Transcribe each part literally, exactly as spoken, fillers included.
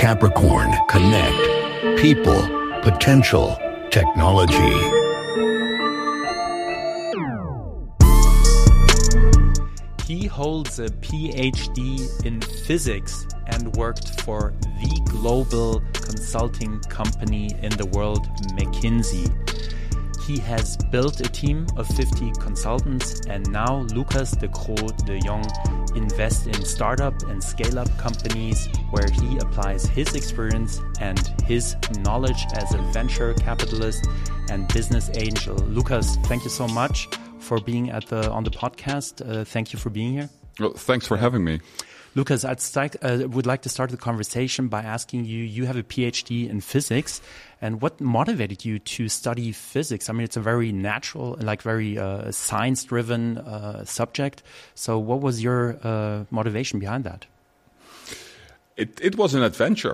Capricorn Connect. People, potential, technology. He holds a P H D in physics and worked for the global consulting company in the world, McKinsey. He has built a team of fifty consultants, and now Lucas de Croo de Jong invests in startup and scale-up companies where he applies his experience and his knowledge as a venture capitalist and business angel. Lucas, thank you so much for being at the on the podcast. Uh, thank you for being here. Well, thanks for having me. Lucas, I'd start, uh, would like to start the conversation by asking you, you have a P H D in physics, and what motivated you to study physics? I mean, it's a very natural, like very uh, science-driven uh, subject. So what was your uh, motivation behind that? It, it was an adventure,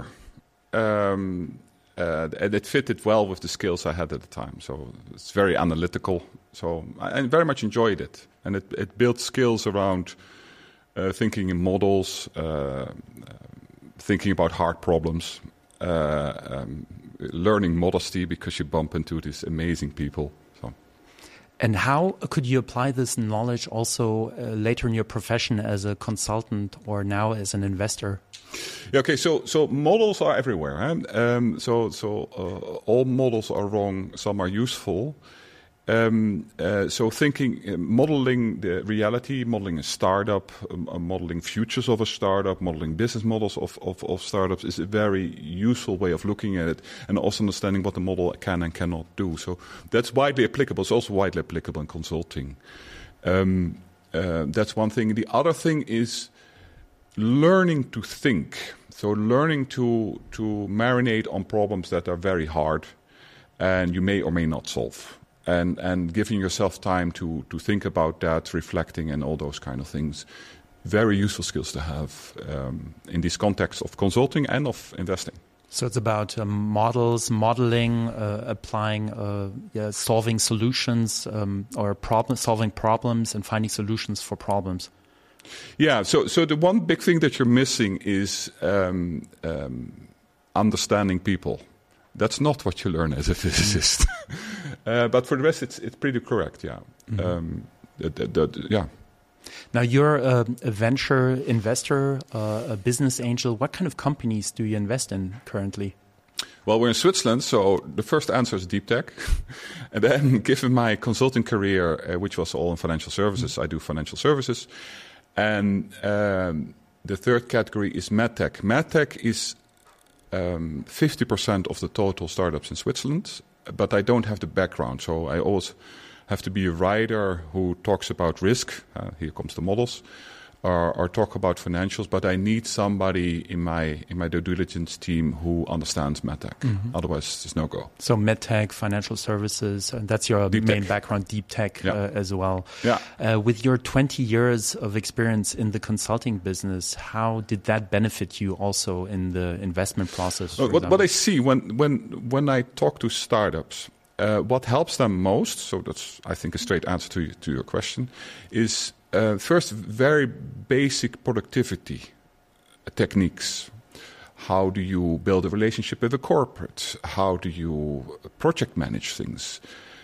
um, uh, and it fitted well with the skills I had at the time. So it's very analytical, so I, I very much enjoyed it. And it, it built skills around Uh, thinking in models, uh, uh, thinking about hard problems, uh, um, learning modesty because you bump into these amazing people. So. And how could you apply this knowledge also uh, later in your profession as a consultant or now as an investor? Yeah, okay, so so models are everywhere. Huh? Um, so so uh, all models are wrong. Some are useful. Um, uh, so thinking, uh, modeling the reality, modeling a startup, um, uh, modeling futures of a startup, modeling business models of, of, of startups is a very useful way of looking at it, and also understanding what the model can and cannot do. So that's widely applicable. It's also widely applicable in consulting. Um, uh, that's one thing. The other thing is learning to think. So learning to, to marinate on problems that are very hard and you may or may not solve. And, and giving yourself time to, to think about that, reflecting and all those kind of things. Very useful skills to have um, in this context of consulting and of investing. So it's about um, models, modeling, uh, applying, uh, yeah, solving solutions um, or problem, solving problems and finding solutions for problems. Yeah, so, so the one big thing that you're missing is um, um, understanding people. That's not what you learn as a physicist. uh, but for the rest, it's it's pretty correct, yeah. Mm-hmm. um, the, the, the, yeah. Now, you're a, a venture investor, uh, a business angel. What kind of companies do you invest in currently? Well, we're in Switzerland, so the first answer is deep tech. And then, given my consulting career, uh, which was all in financial services, mm-hmm. I do financial services. And um, the third category is medtech. Medtech is Um, fifty percent of the total startups in Switzerland, but I don't have the background, so I always have to be a writer who talks about risk, uh, here comes the models, or, or talk about financials, but I need somebody in my in my due diligence team who understands medtech. Mm-hmm. Otherwise, there's no go. So medtech, financial services, and that's your deep main tech. background, deep tech yeah. uh, as well. Yeah. Uh, with your twenty years of experience in the consulting business, how did that benefit you also in the investment process? Well, what, what I see when when when I talk to startups, uh, what helps them most, so that's I think a straight answer to to your question, is Uh, first, very basic productivity techniques. How do you build a relationship with a corporate? How do you project manage things?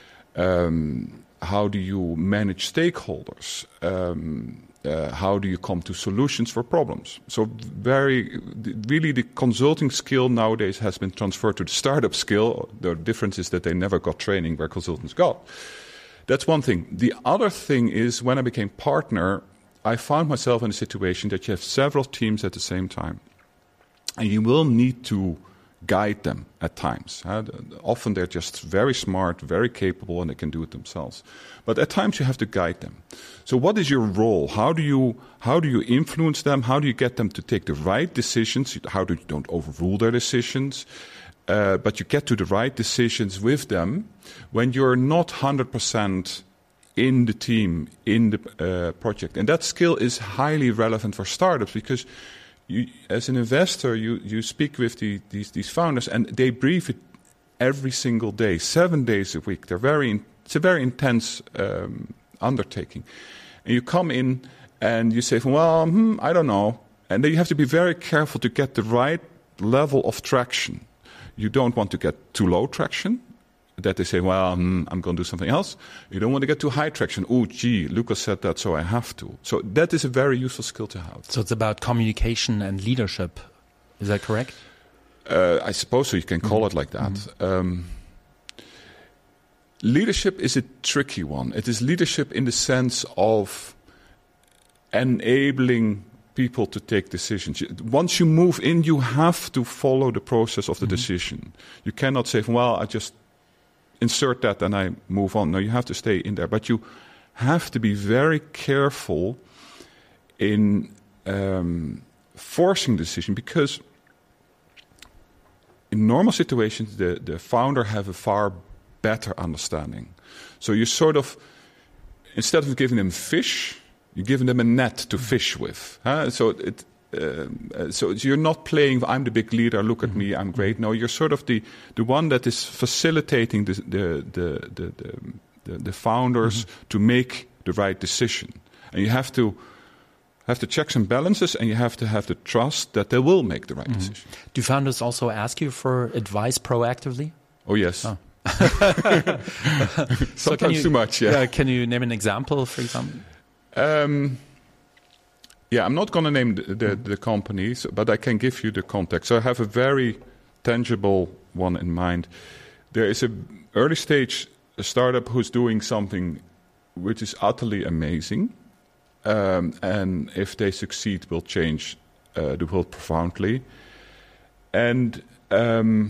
Um, how do you manage stakeholders? Um, uh, how do you come to solutions for problems? So very, really the consulting skill nowadays has been transferred to the startup skill. The difference is that they never got training where consultants got. That's one thing. The other thing is when I became partner, I found myself in a situation that you have several teams at the same time. And you will need to guide them at times. Uh, often they're just very smart, very capable, and they can do it themselves. But at times you have to guide them. So what is your role? How do you how do you influence them? How do you get them to take the right decisions? How do you don't overrule their decisions? Uh, but you get to the right decisions with them when you're not one hundred percent in the team, in the uh, project. And that skill is highly relevant for startups because you, as an investor, you, you speak with the, these, these founders and they brief it every single day, seven days a week. They're very in, it's a very intense um, undertaking. And you come in and you say, well, hmm, I don't know. And then you have to be very careful to get the right level of traction. You don't want to get too low traction, that they say, well, mm, I'm going to do something else. You don't want to get too high traction. Oh, gee, Lucas said that, so I have to. So that is a very useful skill to have. So it's about communication and leadership. Is that correct? Uh, I suppose so. You can call mm-hmm. it like that. Mm-hmm. Um, leadership is a tricky one. It is leadership in the sense of enabling people to take decisions. Once you move in, you have to follow the process of the mm-hmm. decision. You cannot say, well, I just insert that and I move on. No, you have to stay in there. But you have to be very careful in um, forcing the decision, because in normal situations, the, the founder have a far better understanding. So you sort of, instead of giving them fish, you're giving them a net to fish with. Huh? So it, uh, so you're not playing, I'm the big leader, look at me, I'm great. No, you're sort of the, the one that is facilitating the, the, the, the, the, the founders mm-hmm. to make the right decision. And you have to have the checks and balances, and you have to have the trust that they will make the right mm-hmm. decision. Do founders also ask you for advice proactively? Oh, yes. Oh. Sometimes so you, too much, yeah. yeah. Can you name an example, for example? Um, yeah, I'm not going to name the, the, the companies, but I can give you the context. So I have a very tangible one in mind. There is an early stage startup who's doing something which is utterly amazing. Um, and if they succeed, will change uh, the world profoundly. And um,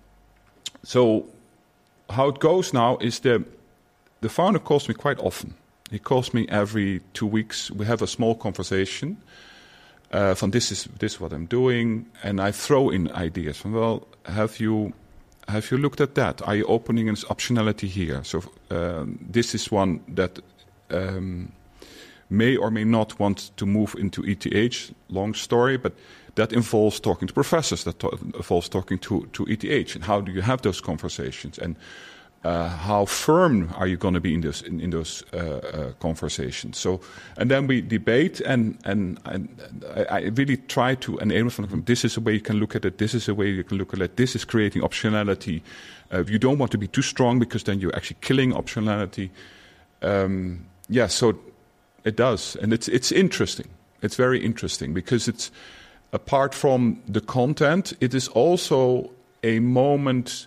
so how it goes now is the, the founder calls me quite often. He calls me every two weeks. We have a small conversation. Uh, from this is this is what I'm doing, and I throw in ideas. From, well, have you have you looked at that? Are you opening an optionality here? So um, this is one that um, may or may not want to move into E T H. Long story, but that involves talking to professors. That to- involves talking to to E T H. And how do you have those conversations? And Uh, how firm are you going to be in those in, in those uh, uh, conversations? So, and then we debate, and and, and I, I really try to enable them. This is a way you can look at it. This is a way you can look at it. This is creating optionality. Uh, you don't want to be too strong, because then you're actually killing optionality. Um, yeah, so it does, and it's it's interesting. It's very interesting, because it's apart from the content, it is also a moment.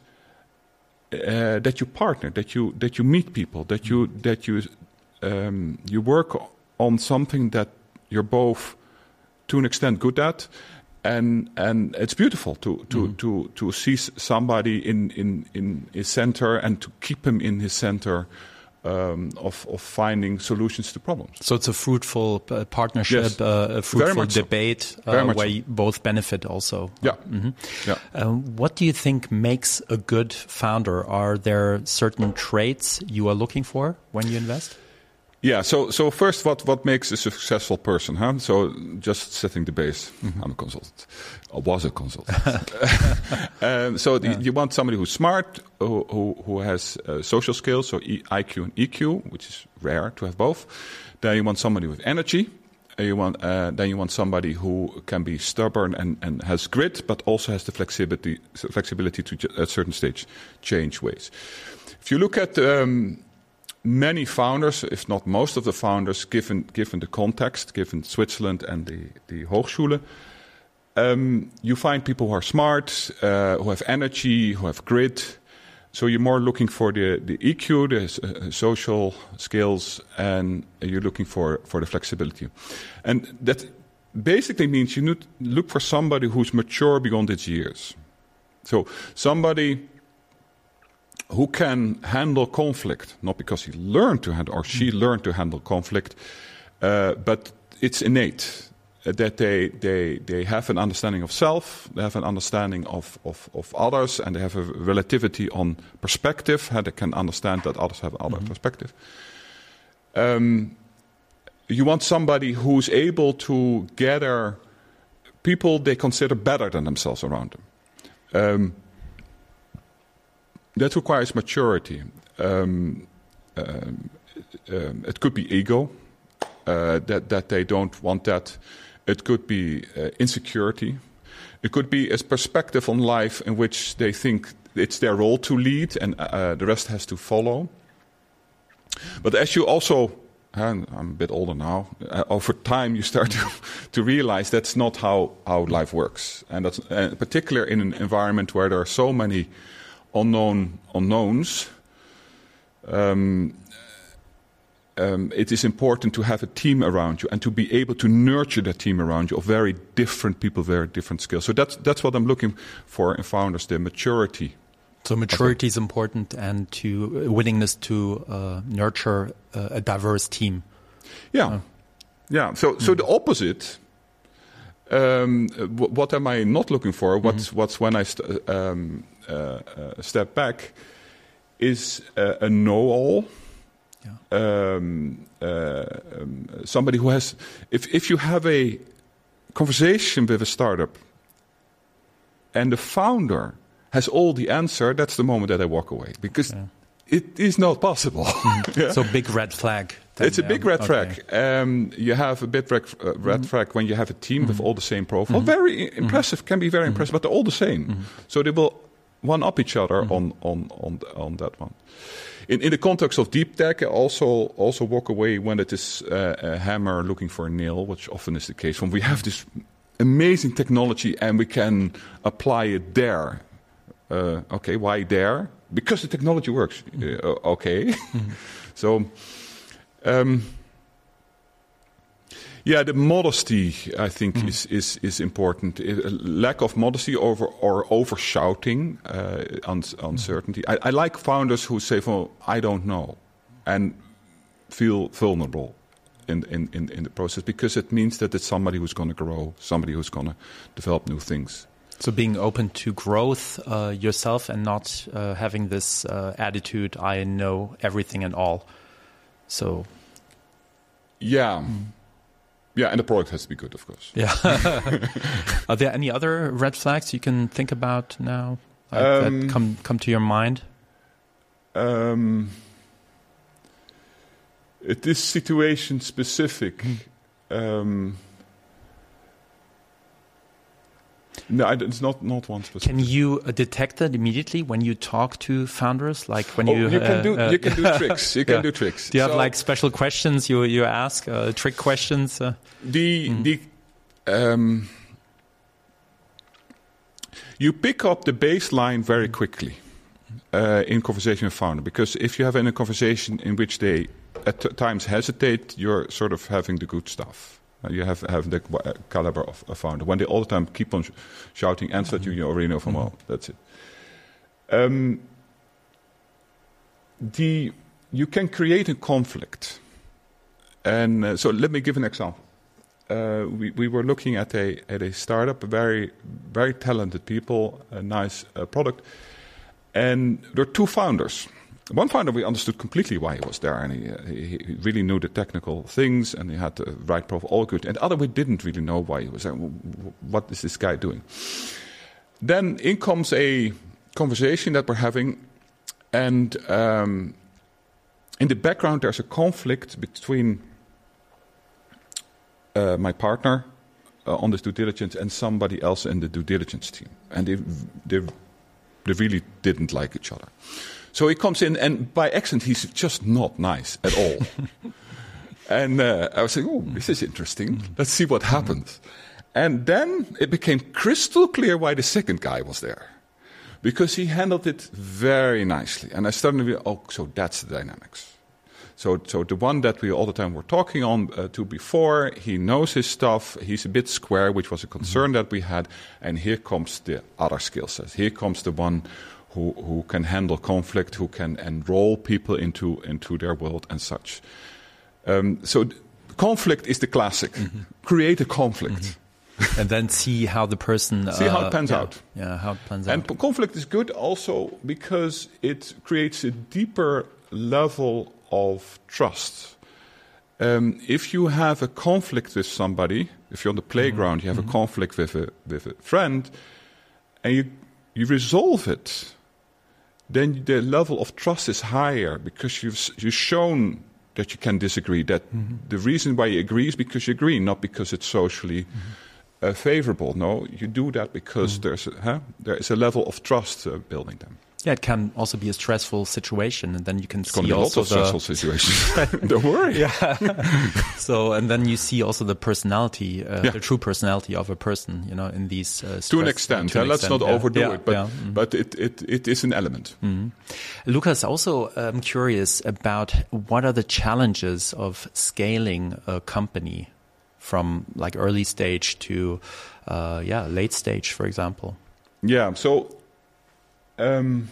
Uh, that you partner, that you that you meet people, that you that you um, you work on something that you're both, to an extent, good at, and and it's beautiful to to mm-hmm. to to see somebody in in in his center and to keep him in his center um, of of finding solutions to problems. So it's a fruitful uh, partnership, yes. uh, a fruitful debate so. uh, where so. you both benefit also. Yeah. Mm-hmm. yeah. Um, what do you think makes a good founder? Are there certain traits you are looking for when you invest? Yeah, so so first, what, what makes a successful person? Huh? So just setting the base. Mm-hmm. I'm a consultant. I was a consultant. um, so the, yeah. you want somebody who's smart, who who, who has uh, social skills, so e- I Q and E Q, which is rare to have both. Then you want somebody with energy. Uh, you want uh, then you want somebody who can be stubborn and, and has grit, but also has the flexibility flexibility to at a certain stage change ways. If you look at um, many founders, if not most of the founders, given given the context, given Switzerland and the the Hochschule, um, you find people who are smart, uh, who have energy, who have grit. So you're more looking for the, the E Q, the uh, social skills, and you're looking for, for the flexibility. And that basically means you need to look for somebody who's mature beyond its years. So somebody who can handle conflict, not because he learned to handle, or she learned to handle conflict, uh, but it's innate, uh, that they, they, they have an understanding of self, they have an understanding of, of, of others, and they have a relativity on perspective, how they can understand that others have other mm-hmm. perspective. Um, you want somebody who's able to gather people they consider better than themselves around them. Um, That requires maturity. Um, um, um, it could be ego, uh, that, that they don't want that. It could be uh, insecurity. It could be a perspective on life in which they think it's their role to lead and uh, the rest has to follow. But as you also, and I'm a bit older now, uh, over time you start to, to realize that's not how, how life works. And that's uh, particularly in an environment where there are so many unknown unknowns. Um, Um, it is important to have a team around you and to be able to nurture that team around you of very different people, very different skills. So that's that's what I'm looking for in founders, the maturity. So maturity is important, and to uh, willingness to uh, nurture uh, a diverse team. Yeah, uh, yeah. So mm. so the opposite. Um, w- what am I not looking for? What's mm-hmm. what's when I st- um, uh, uh, step back is uh, a know-all. Um, uh, um, somebody who has, if if you have a conversation with a startup and the founder has all the answer, that's the moment that I walk away, because yeah. it is not possible. Mm-hmm. yeah. So big red flag. Then, it's a big red okay. flag. Um, you have a big red, uh, red mm-hmm. flag when you have a team mm-hmm. with all the same profile. Mm-hmm. Very impressive, can be very mm-hmm. impressive, but they're all the same. Mm-hmm. So they will one up each other mm-hmm. on on on on that one. In, in the context of deep tech, I also also walk away when it is uh, a hammer looking for a nail, which often is the case. When we have this amazing technology and we can apply it there. Uh, okay, why there? Because the technology works. Uh, okay. Mm-hmm. so, um, yeah, the modesty, I think, mm-hmm. is, is, is important. A lack of modesty over, or over-shouting, uh, un- uncertainty. Mm-hmm. I, I like founders who say, well, I don't know, and feel vulnerable in, in, in, in the process, because it means that it's somebody who's going to grow, somebody who's going to develop new things. So being open to growth uh, yourself and not uh, having this uh, attitude, I know everything and all. So, yeah. Mm. Yeah, and the product has to be good, of course. Yeah. Are there any other red flags you can think about now, like um, that come come to your mind? Um, it is situation specific. Mm. Um, no, it's not not one specific. Can you uh, detect that immediately when you talk to founders? Like when oh, you you can uh, do uh, you can do tricks. You can yeah. do tricks. Do you so have like special questions you you ask, uh, trick questions? Uh? The mm. the um, you pick up the baseline very quickly uh, in conversation with founder, because if you have in a conversation in which they at t- times hesitate, you're sort of having the good stuff. Uh, you have have the uh, caliber of a founder. When they all the time keep on sh- shouting answer mm-hmm. to you, you already know from, well, that's it. Um, the you can create a conflict, and uh, so let me give an example. Uh, we we were looking at a at a startup, very very talented people, a nice uh, product, and there are two founders. One founder, we understood completely why he was there, and he, uh, he, he really knew the technical things, and he had the right profile, all good. And the other, we didn't really know why he was there. What is this guy doing? Then in comes a conversation that we're having, and um, in the background there's a conflict between uh, my partner uh, on this due diligence and somebody else in the due diligence team, and they they, they really didn't like each other. So he comes in, and by accident, he's just not nice at all. and uh, I was saying, oh, this is interesting. Let's see what happens. And then it became crystal clear why the second guy was there. Because he handled it very nicely. And I started to be, oh, so that's the dynamics. So so the one that we all the time were talking on uh, to before, he knows his stuff. He's a bit square, which was a concern mm-hmm. that we had. And here comes the other skill set. Here comes the one Who, who can handle conflict, who can enroll people into, into their world and such. Um, so th- conflict is the classic. Mm-hmm. Create a conflict. Mm-hmm. And then see how the person... see uh, how it pans yeah, out. Yeah, how it pans and out. And conflict is good also because it creates a deeper level of trust. Um, if you have a conflict with somebody, if you're on the playground, mm-hmm. you have mm-hmm. a conflict with a, with a friend, and you, you resolve it, then the level of trust is higher because you've, you've shown that you can disagree, that mm-hmm. the reason why you agree is because you agree, not because it's socially mm-hmm. uh, favorable. No, you do that because mm. there's a, huh? there is a level of trust uh, building them. Yeah, it can also be a stressful situation, and then you can it's see going to be also lots of the stressful situations. Don't worry. Yeah. So, and then you see also the personality, uh, yeah. the true personality of a person, you know, in these uh, stress, to an extent. to Uh, an let's extent, not yeah. overdo yeah. it, but yeah. mm. but it, it it is an element. Mm. Lucas, also I'm curious about what are the challenges of scaling a company from like early stage to uh, yeah late stage, for example. Yeah. So. Um,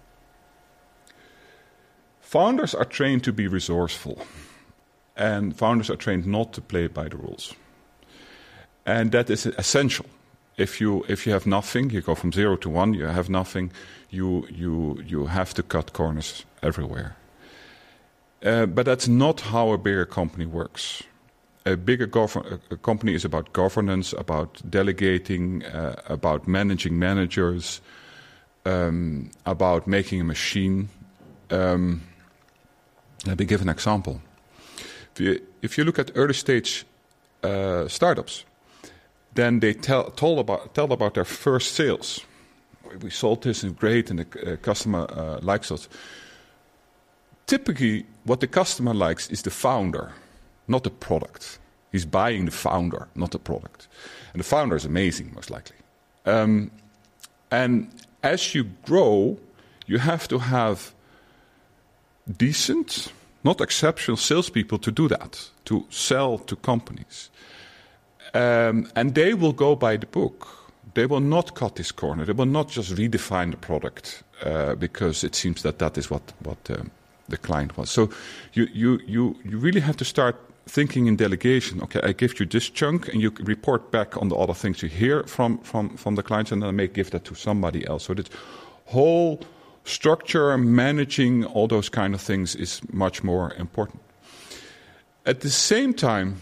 Founders are trained to be resourceful, and founders are trained not to play by the rules. And that is essential. If you if you have nothing, you go from zero to one. You have nothing. You you you have to cut corners everywhere. Uh, but that's not how a bigger company works. A bigger gov- a company is about governance, about delegating, uh, about managing managers, um, about making a machine. Um, Let me give an example. If you, if you look at early stage uh, startups, then they tell, told about, tell about their first sales. We sold this and great, and the uh, customer uh, likes us. Typically, what the customer likes is the founder, not the product. He's buying the founder, not the product. And the founder is amazing, most likely. Um, and as you grow, you have to have decent, not exceptional salespeople to do that, to sell to companies. Um, and they will go by the book. They will not cut this corner. They will not just redefine the product uh, because it seems that that is what, what um, the client wants. So you, you, you, you really have to start thinking in delegation. Okay, I give you this chunk and you report back on the other things you hear from, from, from the clients, and then I may give that to somebody else. So this whole structure, managing all those kind of things is much more important. At the same time,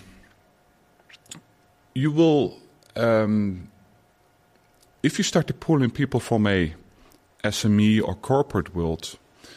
you will, um, if you start to pull in people from a S M E or corporate world,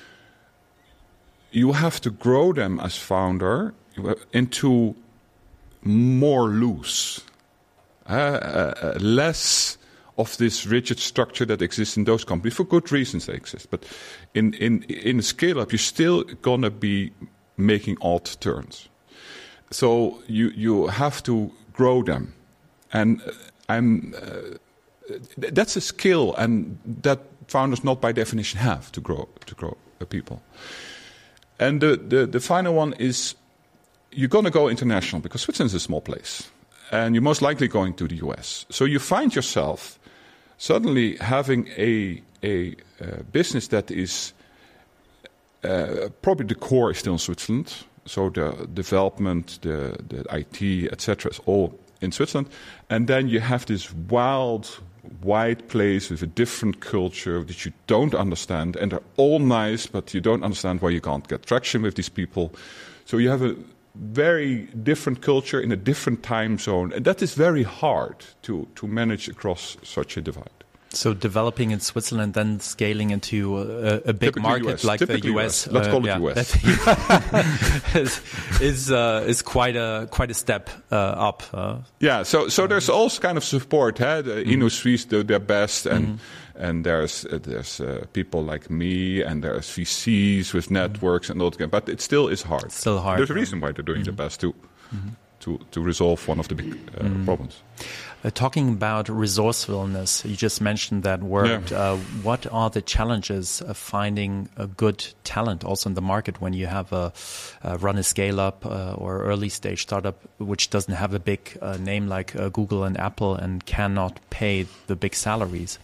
you have to grow them as founder into more loose, uh, uh, less of this rigid structure that exists in those companies. For good reasons they exist. But in, in, in a scale-up, you're still going to be making odd turns. So you, you have to grow them. And I'm, uh, that's a skill, and that founders not by definition have to grow, to grow uh, people. And the, the, the final one is you're going to go international because Switzerland is a small place. And you're most likely going to the U S. So you find yourself suddenly having a, a uh, business that is uh, probably the core is still in Switzerland. So the development, the, the I T, et cetera is all in Switzerland. And then you have this wild, wide place with a different culture that you don't understand. And they're all nice, but you don't understand why you can't get traction with these people. So you have a very different culture in a different time zone. And that is very hard to, to manage across such a divide. So developing in Switzerland, then scaling into a, a big Typically market U S. like Typically the U S. U S. Let's uh, call it yeah, U S. is is, uh, is quite a quite a step uh, up. Uh. Yeah. So so there's all kind of support. Huh? The mm-hmm. InnoSuisse do their best, and mm-hmm. and there's uh, there's uh, people like me, and there's V Cs with networks mm-hmm. and all that. But it still is hard. It's still hard. There's a reason why they're doing mm-hmm. their best too. Mm-hmm. To, to resolve one of the big uh, mm. problems. Uh, talking about resourcefulness, you just mentioned that word. Yeah. Uh, what are the challenges of finding a good talent also in the market when you have a uh, run a scale up uh, or early stage startup which doesn't have a big uh, name like uh, Google and Apple and cannot pay the big salaries?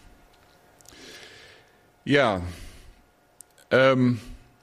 Yeah. Um,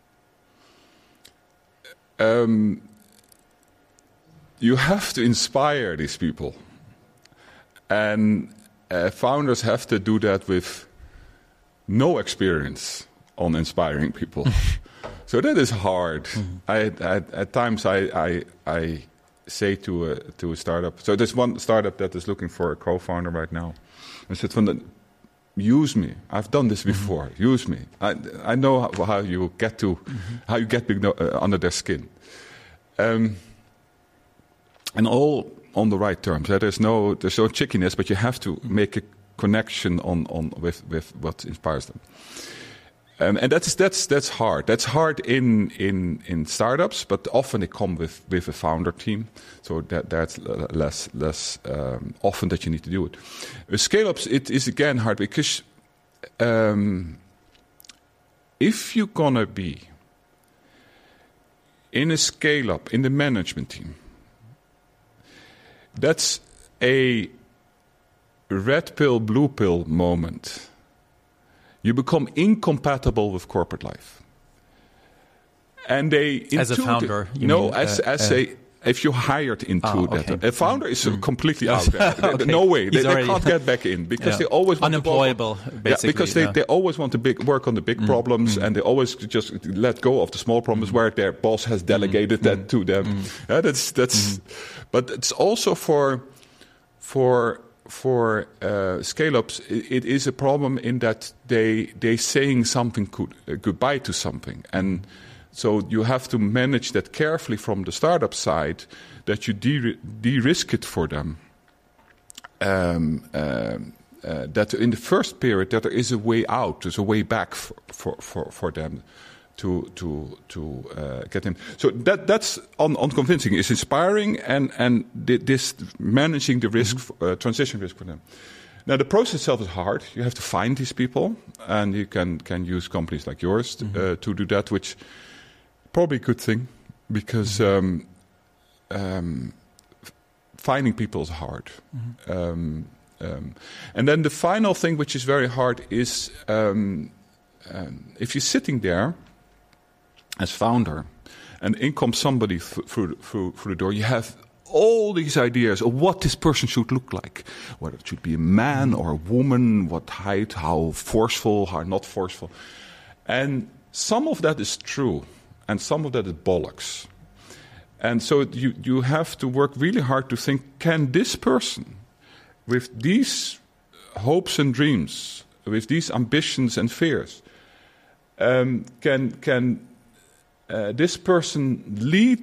um, You have to inspire these people. And uh, founders have to do that with no experience on inspiring people. So that is hard. Mm-hmm. I, I, at times I, I, I say to a, to a startup, so there's one startup that is looking for a co-founder right now. I said, use me. I've done this before. Mm-hmm. Use me. I, I know how, how you get to, mm-hmm. how you get big, uh, under their skin. Um, And all on the right terms. Uh, there's no there's no chickiness, but you have to make a connection on, on with, with what inspires them. Um, and that's that's that's hard. That's hard in, in, in startups, but often they come with, with a founder team, so that that's less less um, often that you need to do it. With scale-ups, it is again hard because um, if you're gonna be in a scale-up in the management team, that's a red pill, blue pill moment. You become incompatible with corporate life, and they as a founder. You no, mean, as uh, as uh, a if you're hired into ah, okay. that, a founder is mm. completely Yes. out there. Okay. No way, they, they already, can't get back in because yeah. they always want unemployable. To work, basically, yeah, because they, yeah. they always want to big, work on the big mm. problems, mm. and they always just let go of the small problems mm. where their boss has delegated mm. that mm. to them. Mm. Yeah, that's that's, mm. but it's also for for. For uh, scale-ups, it, it is a problem in that they they saying something good, uh, goodbye to something, and so you have to manage that carefully from the startup side, that you de- de-risk it for them. Um, um, uh, that in the first period that there is a way out, there's a way back for for, for, for them to to to uh, get in. So that that's un- unconvincing. It's inspiring, and and this managing the risk, mm-hmm. uh, transition risk for them. Now the process itself is hard. You have to find these people, and you can can use companies like yours t- mm-hmm. uh, to do that, which probably a good thing because um, um, f- finding people is hard. Mm-hmm. Um, um, and then the final thing, which is very hard, is um, um, if you're sitting there as founder, and in comes somebody th- through, through through the door, you have all these ideas of what this person should look like, whether it should be a man or a woman, what height, how forceful, how not forceful. And some of that is true, and some of that is bollocks. And so you, you have to work really hard to think, can this person, with these hopes and dreams, with these ambitions and fears, um, can can uh, this person lead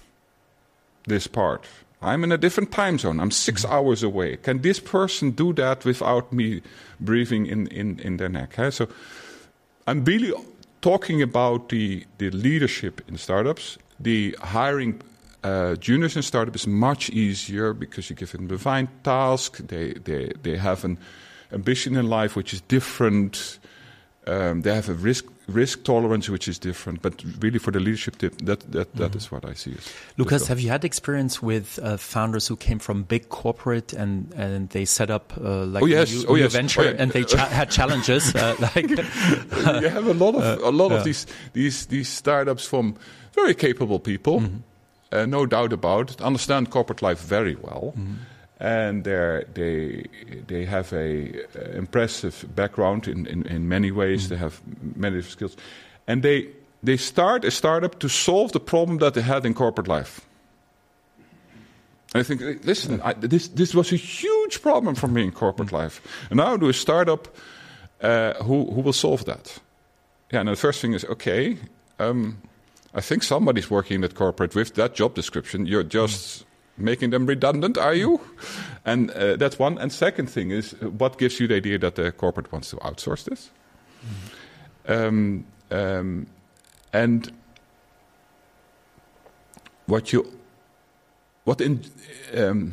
this part? I'm in a different time zone. I'm six mm-hmm. hours away. Can this person do that without me breathing in, in, in their neck? Huh? So I'm really talking about the, the leadership in startups. The hiring uh, juniors in startups is much easier because you give them a defined task. They, they, they have an ambition in life which is different. Um, they have a risk risk tolerance which is different, but really for the leadership tip, that that, that mm-hmm. is what I see. As Lucas, have you had experience with uh, founders who came from big corporate and, and they set up uh, like oh, yes. a new, oh, new yes. venture oh, yeah. and they cha- had challenges? Uh, like you have a lot of uh, a lot yeah. of these these these startups from very capable people, mm-hmm. uh, no doubt about it, understand corporate life very well. Mm-hmm. And they they have a uh, impressive background in, in, in many ways. Mm. They have many skills, and they they start a startup to solve the problem that they had in corporate life. And I think, listen, I, this this was a huge problem for me in corporate mm. life, and now I do a startup uh, who who will solve that. Yeah, and the first thing is okay. Um, I think somebody's working in that corporate with that job description. You're just mm. making them redundant, are you? And uh, that's one. And second thing is, uh, what gives you the idea that the corporate wants to outsource this? Mm-hmm. Um, um, and what you, what in, um,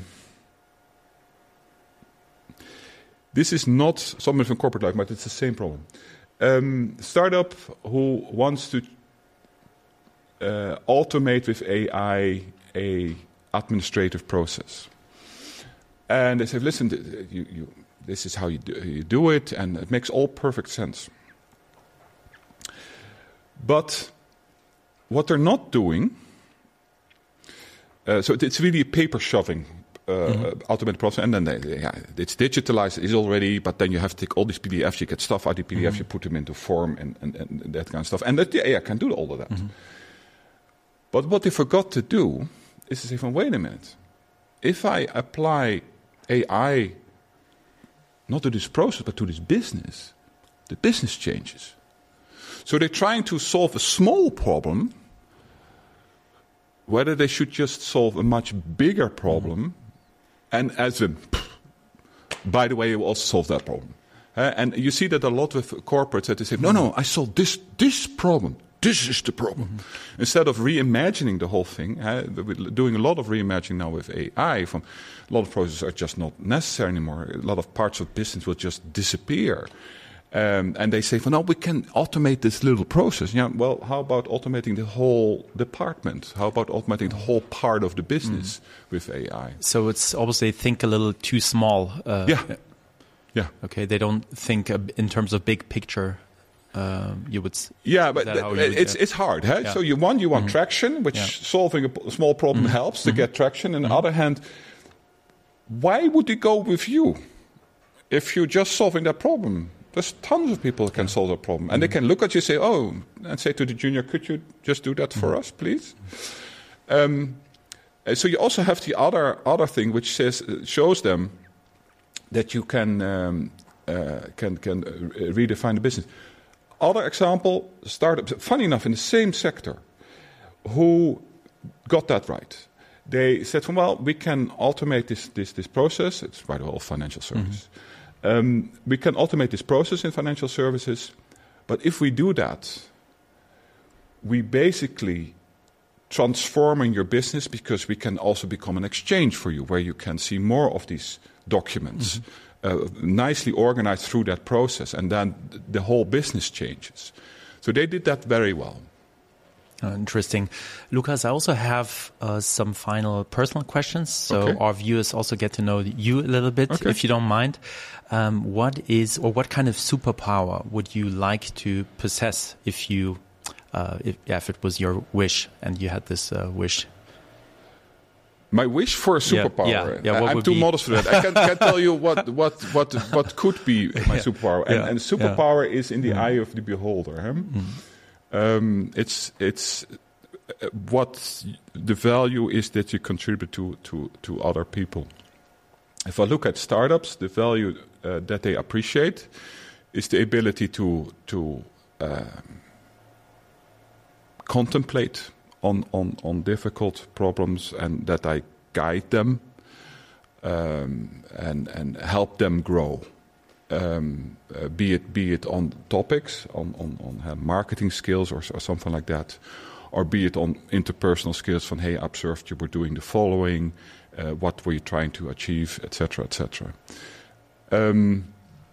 this is not someone from corporate life, but it's the same problem. Um, startup who wants to uh, automate with A I a administrative process. And they say, listen, you, you, this is how you do, you do it, and it makes all perfect sense. But what they're not doing, uh, so it's really a paper shoving uh, mm-hmm. automated process, and then they, they, yeah, it's digitalized, it's already, but then you have to take all these P D Fs, you get stuff out of the P D Fs, mm-hmm. you put them into form, and, and, and that kind of stuff. And that, yeah, I can do all of that. Mm-hmm. But what they forgot to do is to say, from, wait a minute, if I apply A I not to this process but to this business, the business changes. So they're trying to solve a small problem, whether they should just solve a much bigger problem and as a, by the way, you also solve that problem. Uh, and you see that a lot with corporates that they say, no, no, I solved this this problem. This is the problem. Mm-hmm. Instead of reimagining the whole thing, uh, we're doing a lot of reimagining now with A I. From a lot of processes are just not necessary anymore. A lot of parts of business will just disappear. Um, and they say, well, no, we can automate this little process. Yeah, well, how about automating the whole department? How about automating the whole part of the business mm. with A I? So it's almost they think a little too small. Uh, yeah. Yeah. Okay, they don't think in terms of big picture. Um, you would. Yeah, but th- it's it's hard. Huh? Yeah. So you want you want mm-hmm. traction, which yeah. solving a p- small problem mm-hmm. helps to mm-hmm. get traction. On the mm-hmm. other hand, why would they go with you if you're just solving that problem? There's tons of people who can solve that problem, and mm-hmm. they can look at you and say, "Oh," and say to the junior, "Could you just do that for mm-hmm. us, please?" Um, so you also have the other other thing, which says shows them that you can um, uh, can can uh, redefine the business. Other example, startups, funny enough, in the same sector, who got that right. They said, well, we can automate this this, this process. It's by the whole financial service. Mm-hmm. Um, we can automate this process in financial services, but if we do that, we basically transforming your business because we can also become an exchange for you, where you can see more of these documents. Mm-hmm. Uh, nicely organized through that process, and then the whole business changes. So they did that very well. Uh, interesting. Lucas, I also have uh, some final personal questions, so okay. our viewers also get to know you a little bit, okay. if you don't mind. Um, what is, or what kind of superpower would you like to possess if you, uh, if, yeah, if it was your wish and you had this uh, wish? My wish for a superpower. Yeah, yeah, yeah, I'm too be? modest for that. I can't, can't tell you what what what what could be my yeah, superpower. And, yeah, and superpower yeah. is in the mm. eye of the beholder. Huh? Mm. Um, it's it's what the value is that you contribute to to to other people. If I look at startups, the value uh, that they appreciate is the ability to to uh, contemplate On, on, on difficult problems, and that I guide them um, and and help them grow. Um, uh, be it be it on topics, on on, on uh, marketing skills or, or something like that, or be it on interpersonal skills. From hey, I observed you were doing the following. Uh, what were you trying to achieve, et cetera, et cetera. Um,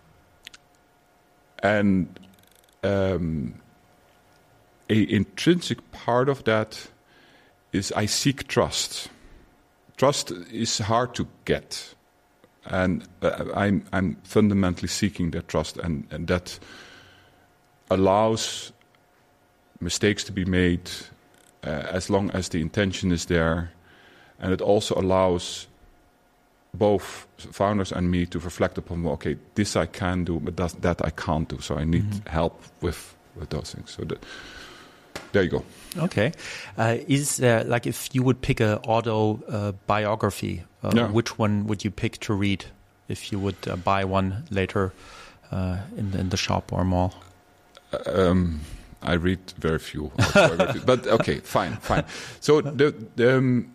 and um, a intrinsic part of that is I seek trust. Trust is hard to get, and uh, I'm, I'm fundamentally seeking that trust, and, and that allows mistakes to be made uh, as long as the intention is there, and it also allows both founders and me to reflect upon, well, okay, this I can do, but that, that I can't do, so I need mm-hmm. help with, with those things. So that. There you go. Okay. Uh, is uh, like if you would pick a auto uh, biography, uh, yeah. which one would you pick to read if you would uh, buy one later uh, in, the, in the shop or mall? Um, I read very few autobiographies, but okay, fine, fine. So the, the um,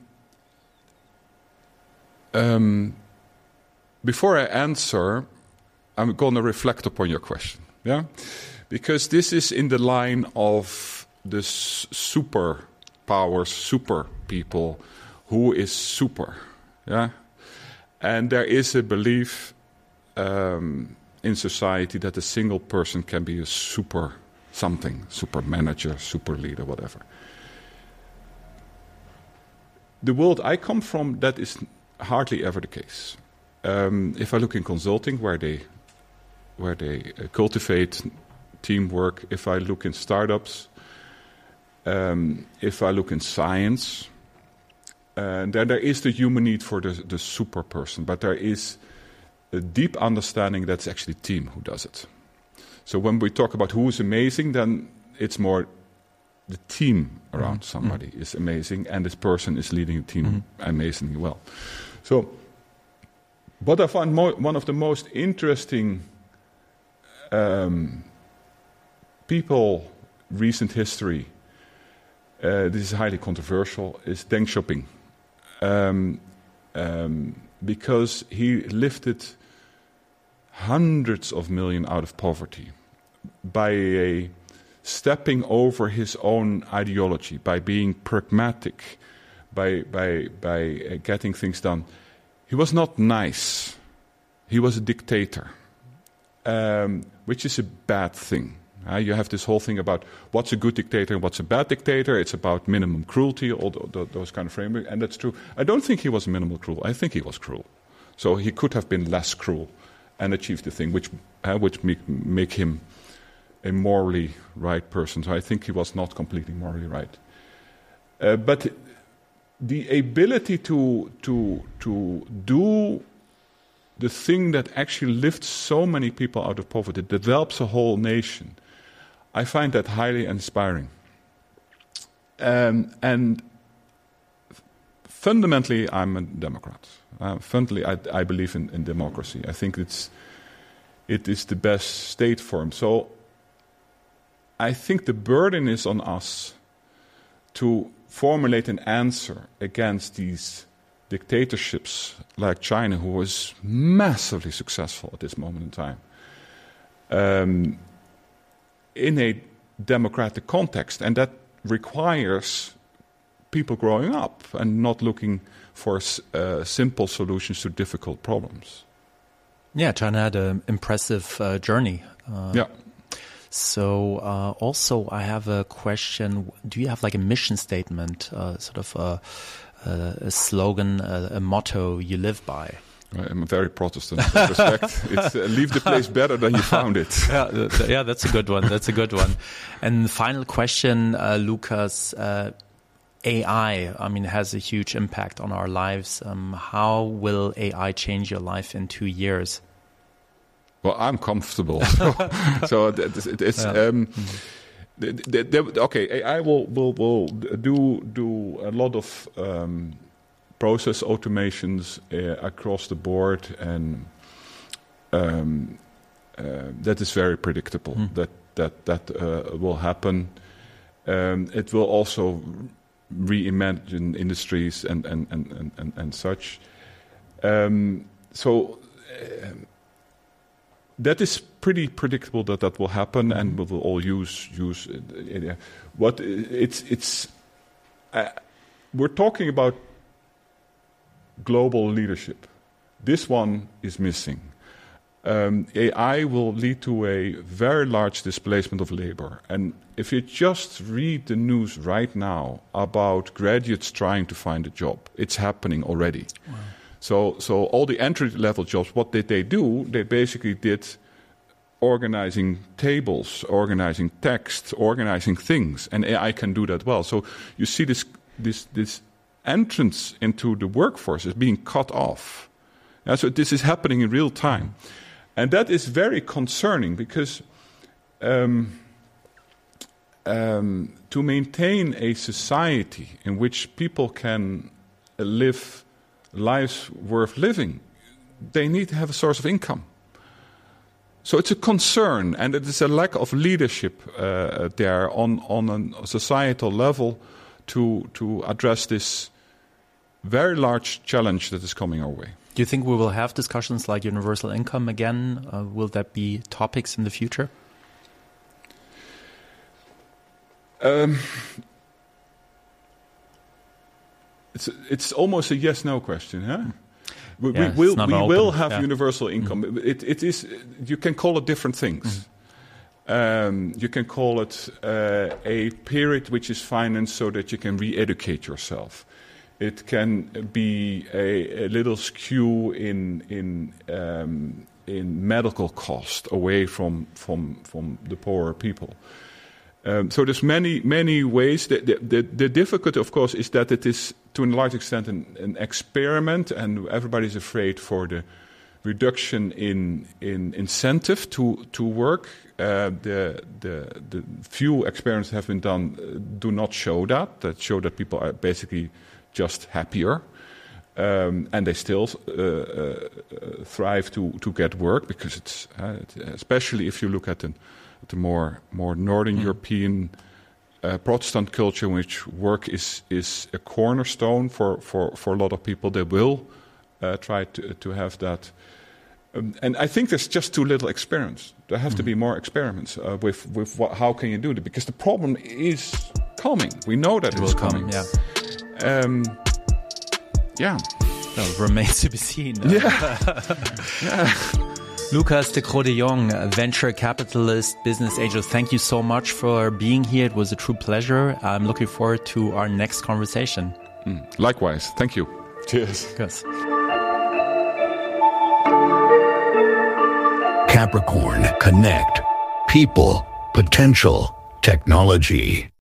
um, before I answer, I'm going to reflect upon your question, yeah, because this is in the line of the super powers, super people, who is super, yeah? And there is a belief um, in society that a single person can be a super something, super manager, super leader, whatever. The world I come from, that is hardly ever the case. Um, if I look in consulting, where they, where they uh, cultivate teamwork, if I look in startups, Um, if I look in science, uh, there there is the human need for the, the super person, but there is a deep understanding that's actually the team who does it. So when we talk about who is amazing, then it's more the team around mm-hmm. somebody mm-hmm. is amazing, and this person is leading the team mm-hmm. amazingly well. So what I find mo- one of the most interesting um, people, recent history, Uh, this is highly controversial, is Deng Xiaoping. Um, um, because he lifted hundreds of millions out of poverty by a stepping over his own ideology, by being pragmatic, by by by uh, getting things done. He was not nice. He was a dictator, um, which is a bad thing. Uh, you have this whole thing about what's a good dictator and what's a bad dictator. It's about minimum cruelty, all the, the, those kind of framework, and that's true. I don't think he was minimal cruel. I think he was cruel. So he could have been less cruel and achieved the thing which uh, which make, make him a morally right person. So I think he was not completely morally right. Uh, but the ability to to to do the thing that actually lifts so many people out of poverty, develops a whole nation, I find that highly inspiring. Um, and fundamentally, I'm a Democrat. Uh, fundamentally, I, I believe in, in democracy. I think it's it is the best state form. So I think the burden is on us to formulate an answer against these dictatorships like China, who was massively successful at this moment in time, um, in a democratic context. And that requires people growing up and not looking for uh, simple solutions to difficult problems. Yeah, China had an impressive uh, journey. Uh, yeah. So uh, also I have a question. Do you have like a mission statement, uh, sort of a, a slogan, a, a motto you live by? I'm very Protestant in that respect. It's uh, leave the place better than you found it. Yeah, th- yeah, that's a good one. That's a good one. And the final question, uh, Lucas, uh, A I, I mean, has a huge impact on our lives. Um, how will A I change your life in two years? Well, I'm comfortable. So, so it's, it's yeah. um, the, the, the, okay. A I will will will do do a lot of um, process automations uh, across the board, and um, uh, that is very predictable. Mm. That that that uh, will happen. Um, it will also reimagine industries and and and and, and such. Um, so. Uh, That is pretty predictable that that will happen, and we will all use use it. What it's it's. Uh, we're talking about global leadership. This one is missing. Um, A I will lead to a very large displacement of labor, and if you just read the news right now about graduates trying to find a job, it's happening already. Wow. So, so all the entry-level jobs, what did they do? They basically did organizing tables, organizing text, organizing things, and A I can do that well. So you see this this this entrance into the workforce is being cut off. Yeah, so this is happening in real time, and that is very concerning because um, um, to maintain a society in which people can live lives worth living, they need to have a source of income. So it's a concern, and it is a lack of leadership uh, there on, on a societal level to to address this very large challenge that is coming our way. Do you think we will have discussions like universal income again? Uh, will that be topics in the future? Um, It's it's almost a yes/no question, huh? We, yeah, we will we open. will have yeah. universal income. Mm. It it is you can call it different things. Mm. Um, you can call it uh, a period which is financed so that you can re-educate yourself. It can be a, a little skew in in um, in medical cost away from from from the poorer people. Um, so there's many, many ways. The, the, the difficulty, of course, is that it is, to a large extent, an, an experiment, and everybody's afraid for the reduction in in incentive to to work. Uh, the the the few experiments that have been done uh, do not show that. That show that people are basically just happier, um, and they still uh, uh, thrive to to get work because it's uh, especially if you look at an the more more northern mm. European uh, Protestant culture, in which work is is a cornerstone for, for, for a lot of people. They will uh, try to to have that. Um, and I think there's just too little experience. There have mm-hmm. to be more experiments uh, with with what, how can you do it, because the problem is coming. We know that it it's will coming. Come, yeah. Um, yeah. Well, remains to be seen. Yeah. yeah. Lucas de Croo de Jong, venture capitalist, business angel, thank you so much for being here. It was a true pleasure. I'm looking forward to our next conversation. Mm. Likewise. Thank you. Cheers. Yes. Capricorn Connect. People, potential, technology.